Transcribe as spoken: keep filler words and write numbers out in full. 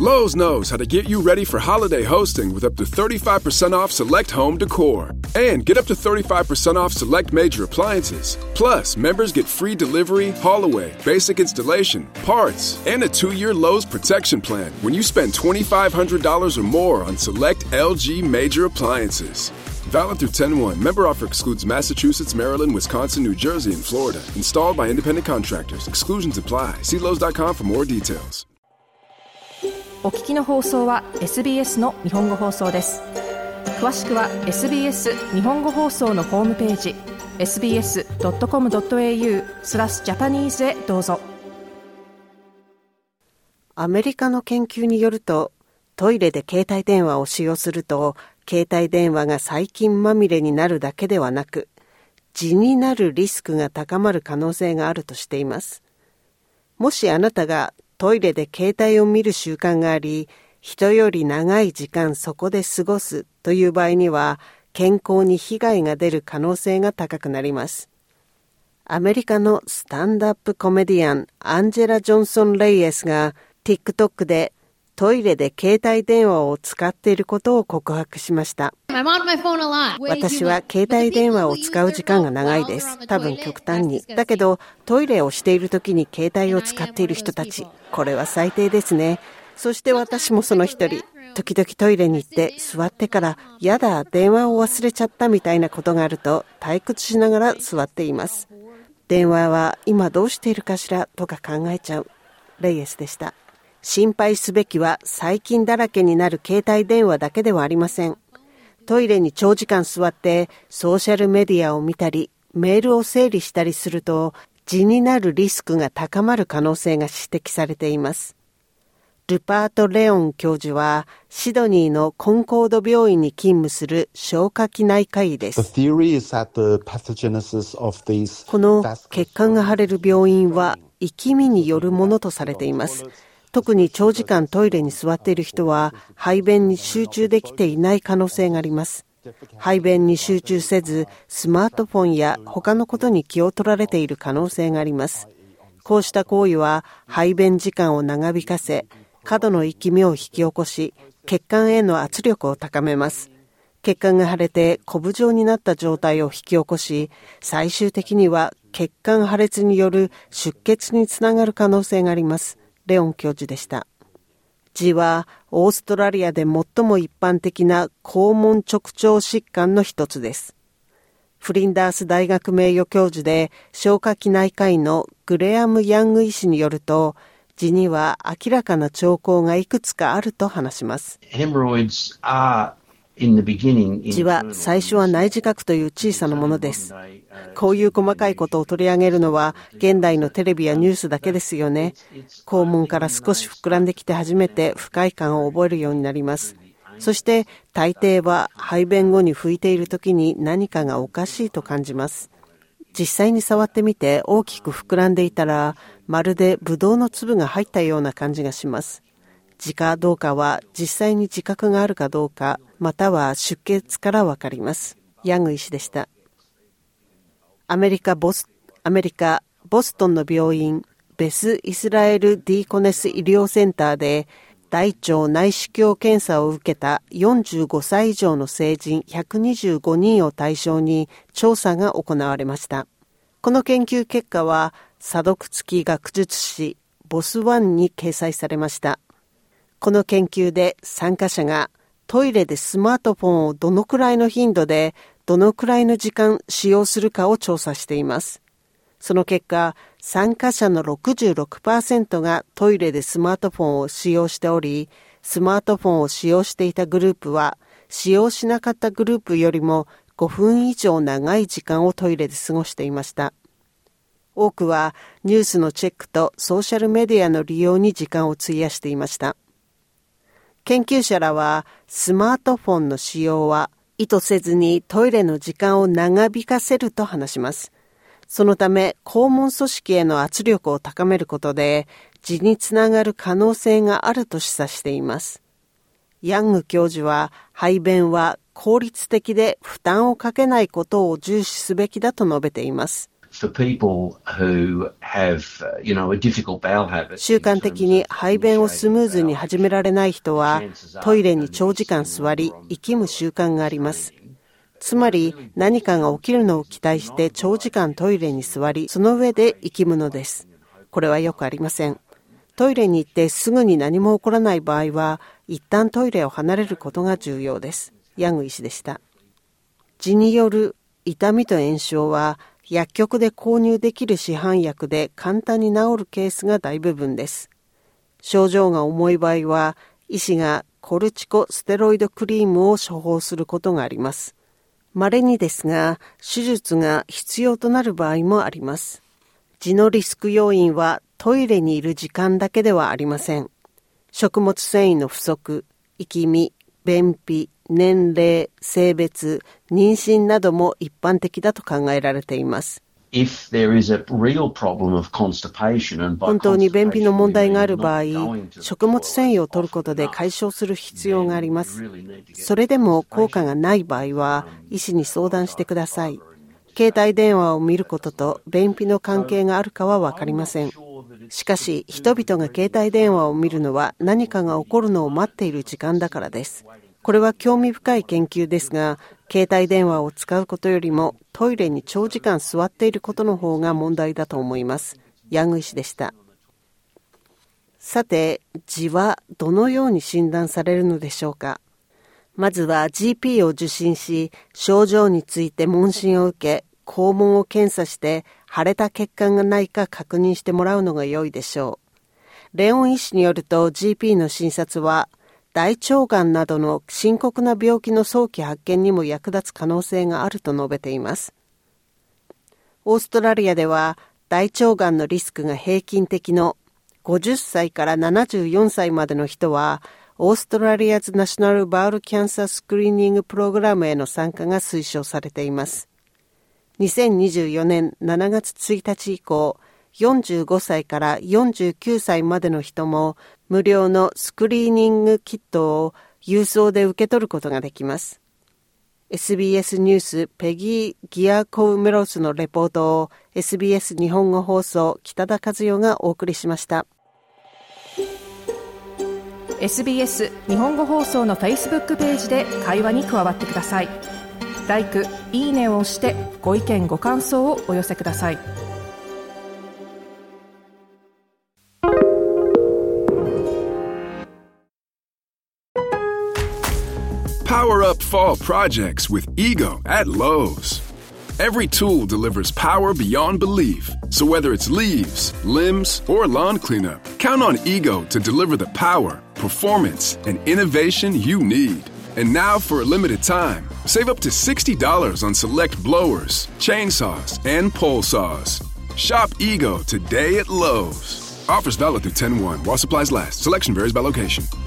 Lowe's knows how to get you ready for holiday hosting with up to thirty-five percent off select home decor. And get up to thirty-five percent off select major appliances. Plus, members get free delivery, haul-away, basic installation, parts, and a two-year Lowe's protection plan when you spend twenty-five hundred dollars or more on select L G major appliances. Valid through ten one. Member offer excludes Massachusetts, Maryland, Wisconsin, New Jersey, and Florida. Installed by independent contractors. Exclusions apply. See Lowe's dot com for more details. お聞きの放送は エスビーエス の日本語放送です。詳しくは エスビーエス 日本語放送のホームページ エスビーエスドットコムドットエーユー スラスジャパニーズへどうぞ。 アメリカの研究によると、トイレで携帯電話を使用すると、携帯電話が細菌まみれになるだけではなく、痔になるリスクが高まる可能性があるとしています。もしあなたがトイレで携帯を見る習慣があり、人より長い時間そこで過ごすという場合には、健康に被害が出る可能性が高くなります。アメリカのスタンドアップコメディアン、アンジェラ・ジョンソン・レイエスが TikTok でトイレで携帯電話を使っていることを告白しました。私は携帯電話を使う時間が長いです。多分極端に。だけど、トイレをしている時に携帯を使っている人たち。これは最低ですね。そして私もその一人。時々トイレに行って座ってから、やだ、電話を忘れちゃったみたいなことがあると退屈しながら座っています。電話は今どうしているかしらとか考えちゃう。レイエスでした。心配すべきは細菌だらけになる携帯電話だけではありません。トイレに長時間座ってソーシャルメディアを見たり、メールを整理したりすると、痔になるリスクが高まる可能性が指摘されています。ルパート・レオン教授は、シドニーのコンコード病院に勤務する消化器内科医です。この血管が腫れる病院は、生き身によるものとされています。特に長時間トイレに座っている人は排便に集中できていない可能性があります。排便に集中せず、スマートフォンや他のことに気を取られている可能性があります。こうした行為は排便時間を長引かせ、過度の息みを引き起こし、血管への圧力を高めます。血管が腫れてコブ状になった状態を引き起こし、最終的には血管破裂による出血につながる可能性があります。レオン教授でした。痔はオーストラリアで最も一般的な肛門直腸疾患の一つです。フリンダース大学名誉教授で消化器内科医のグレアム・ヤング医師によると、痔には明らかな兆候がいくつかあると話します。痔は最初は内耳核という小さなものです。こういう細かいことを取り上げるのは現代のテレビやニュースだけですよね。肛門から少し膨らんできて初めて不快感を覚えるようになります。そして大抵は排便後に拭いている時に何かがおかしいと感じます。実際に触ってみて大きく膨らんでいたらまるでブドウの粒が入ったような感じがします。痔かどうかは実際に自覚があるかどうか、または出血からわかります。ヤング医師でした。アメリカボス、アメリカボストンの病院ベス・イスラエル・ディーコネス医療センターで大腸内視鏡検査を受けたよんじゅうごさい以上の成人ひゃくにじゅうごにんを対象に調査が行われました。この研究結果は査読付き学術誌ボスワンに掲載されました。この研究で参加者がトイレでスマートフォンをどのくらいの頻度でどのくらいの時間使用するかを調査しています。その結果、参加者の ろくじゅうろくパーセント がトイレでスマートフォンを使用しており、スマートフォンを使用していたグループは使用しなかったグループよりもごふん以上長い時間をトイレで過ごしていました。多くはニュースのチェックとソーシャルメディアの利用に時間を費やしていました。研究者らはスマートフォンの使用は意図せずにトイレの時間を長引かせると話します。そのため肛門組織への圧力を高めることで痔につながる可能性があると示唆しています。ヤング教授は排便は効率的で負担をかけないことを重視すべきだと述べています。 For people who 習慣的に排便をスムーズに始められない人は、トイレに長時間座り、息む習慣があります。つまり、何かが起きるのを期待して長時間トイレに座り、その上で息むのです。これはよくありません。トイレに行ってすぐに何も起こらない場合は、一旦トイレを離れることが重要です。ヤング医師でした。痔による痛みと炎症は、薬局で購入できる市販薬で簡単に治るケースが大部分です。症状が重い場合は、医師がコルチコステロイドクリームを処方することがあります。稀にですが、手術が必要となる場合もあります。痔のリスク要因はトイレにいる時間だけではありません。食物繊維の不足、生きみ、便秘、年齢、性別、妊娠なども一般的だと考えられています。本当に便秘の問題がある場合、食物繊維を摂ることで解消する必要があります。それでも効果がない場合は、医師に相談してください。携帯電話を見ることと便秘の関係があるかは分かりません。しかし、人々が携帯電話を見るのは何かが起こるのを待っている時間だからです。これは興味深い研究ですが、携帯電話を使うことよりもトイレに長時間座っていることの方が問題だと思います。ヤング医師でした。さて、痔はどのように診断されるのでしょうか。まずは ジーピー を受診し、症状について問診を受け、肛門を検査して腫れた血管がないか確認してもらうのが良いでしょう。レオン医師によると ジーピー の診察は大腸がんなどの深刻な病気の早期発見にも役立つ可能性があると述べています。オーストラリアでは大腸がんのリスクが平均的のごじゅっさいからななじゅうよんさいまでの人はオーストラリアズ・ナショナル・バウル・キャンサー・スクリーニング・プログラムへの参加が推奨されています。にせんにじゅうよねんしちがつついたち以降、よんじゅうごさいからよんじゅうきゅうさいまでの人も無料のスクリーニングキットを郵送で受け取ることができます。エスビーエス ニュースペギー・ギアコウメロスのレポートを エスビーエス 日本語放送北田和代がお送りしました。 エスビーエス 日本語放送の Facebook ページで会話に加わってください。ライク、いいねを押してご意見ご感想をお寄せください。 Power up fall projects with Ego at Lowe's. Every tool delivers power beyond belief. So whether it's leaves, limbs, or lawn cleanup, count on Ego to deliver the power, performance, and innovation you need. And now for a limited time, save up to sixty dollars on select blowers, chainsaws, and pole saws. Shop Ego today at Lowe's. Offers valid through ten one while supplies last. Selection varies by location.